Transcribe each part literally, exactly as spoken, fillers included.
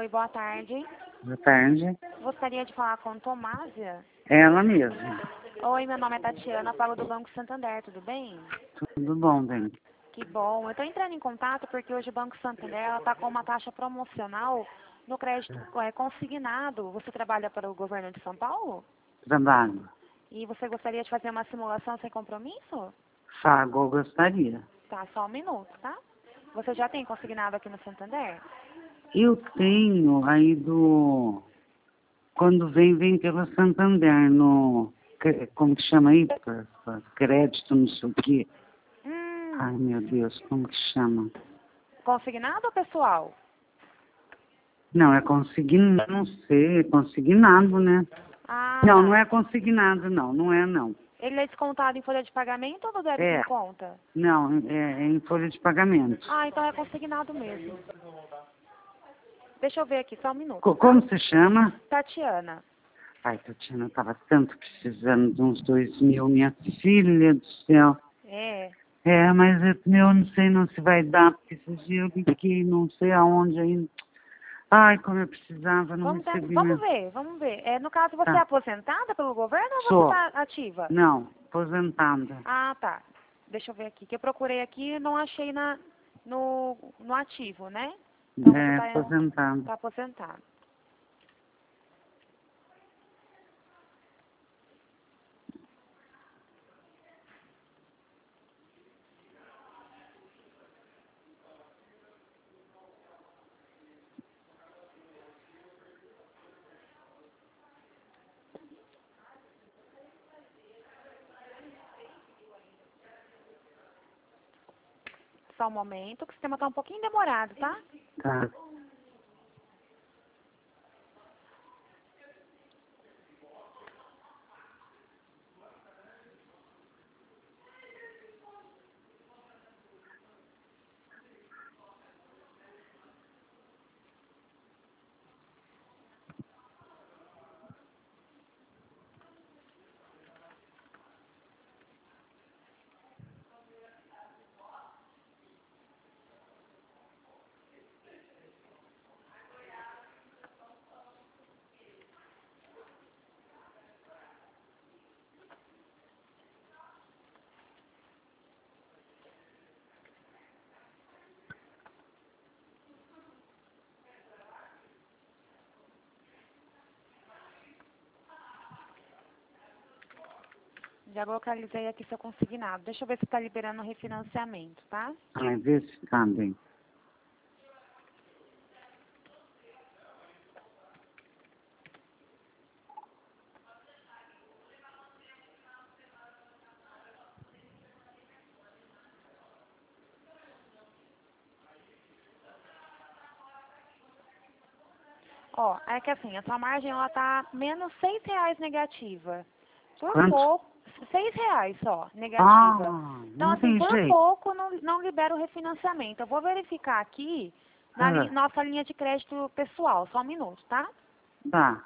Oi, boa tarde. Boa tarde. Gostaria de falar com Tomásia. Ela mesma. Oi, meu nome é Tatiana, falo do Banco Santander, tudo bem? Tudo bom, bem? Que bom. Eu estou entrando em contato porque hoje o Banco Santander está com uma taxa promocional no crédito é, consignado. Você trabalha para o governo de São Paulo? Trabalho. E você gostaria de fazer uma simulação sem compromisso? Fago, eu gostaria. Tá, só um minuto, tá? Você já tem consignado aqui no Santander? Eu tenho aí do... Quando vem, vem pelo Santander, no... Como que chama aí? Crédito, não sei o quê. Hum, Ai, meu Deus, como que chama? consignado ou pessoal? Não, é consignado, não sei, é consignado, né? Ah, Não, tá. não é consignado, não, não é, não. Ele é descontado em folha de pagamento ou no débito em É, conta? não, é, é em folha de pagamento. Ah, então é consignado mesmo. Deixa eu ver aqui, só um minuto, Co- tá? Como se chama? Tatiana. Ai, Tatiana, eu estava tanto precisando de uns dois mil, minha filha do céu. É. É, mas eu, eu não sei não se vai dar, porque esses dias eu fiquei não sei aonde ainda. Ai, como eu precisava, não Vamos, ter- recebi vamos mesmo. ver, vamos ver. É, no caso, você é Tá, aposentada pelo governo ou você sou. está ativa? Não, aposentada. Ah, tá. Deixa eu ver aqui. Que eu procurei aqui e não achei na, no, no ativo, né? Então você É, está aposentada. tá aposentado. Só um momento, que o sistema está um pouquinho demorado, tá? Tá. Já localizei aqui seu consignado. Deixa eu ver se está liberando o refinanciamento, tá? Ai, vê se tá bem. Ó, é que assim, a sua margem ela tá menos seis reais negativa. Por Quanto? pouco, seis reais só, negativa. Ah, Então, não assim, tem por jeito. pouco não, não libera o refinanciamento. Eu vou verificar aqui na li- Ah, nossa linha de crédito pessoal. Só um minuto, tá? tá.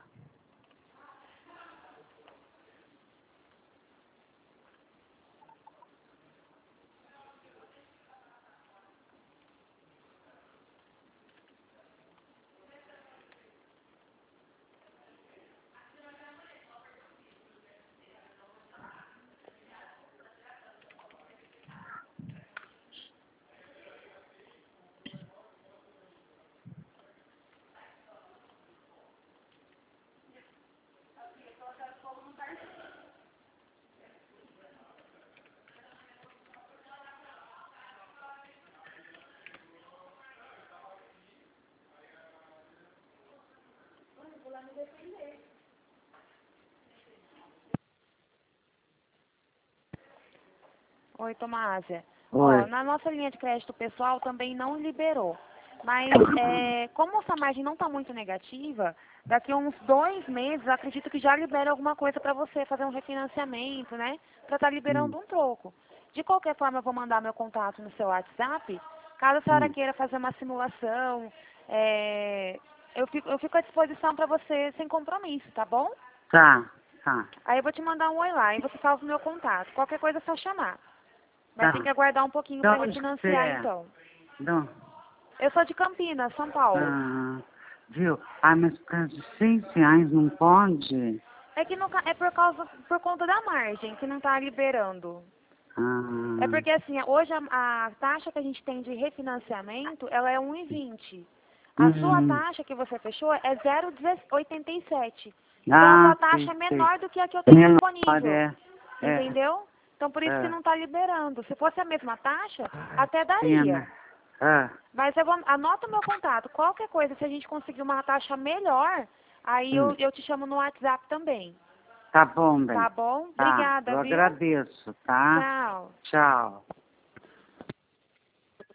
Oi, Tomásia. Ó, Oi. na nossa linha de crédito pessoal também não liberou. Mas é, como essa margem não está muito negativa, daqui a uns dois meses, eu acredito que já libera alguma coisa para você fazer um refinanciamento, né? Para estar Hum, liberando um troco. De qualquer forma, eu vou mandar meu contato no seu WhatsApp. Caso a senhora hum. queira fazer uma simulação, é, eu, fico, eu fico à disposição para você sem compromisso, tá bom? Tá, tá, Aí eu vou te mandar um oi lá e você salva o meu contato. Qualquer coisa é só chamar. Mas tem que tá. aguardar um pouquinho De para onde que você refinanciar, é? então. De onde? Eu sou de Campinas, São Paulo. Ah, Viu? Ah, mas por causa de seis reais não pode? É que não, é por causa, por conta da margem que não está liberando. Ah, É porque assim, hoje a, a taxa que a gente tem de refinanciamento, ela é um e vinte. A sua uhum. taxa que você fechou é zero vírgula oitenta e sete. Então a Ah, sua taxa sei, é sei. menor do que a que eu tenho Menor, disponível. é. É, Entendeu? Então por isso que é. não está liberando. Se fosse a mesma taxa, Ai, até que pena. daria. Ah, Mas eu vou, anota o meu contato. Qualquer coisa, se a gente conseguir uma taxa melhor, aí eu, hum. eu te chamo no WhatsApp também. Tá bom, bem. Tá bom? Tá, Obrigada, eu viu? agradeço, tá? Tchau. Tchau.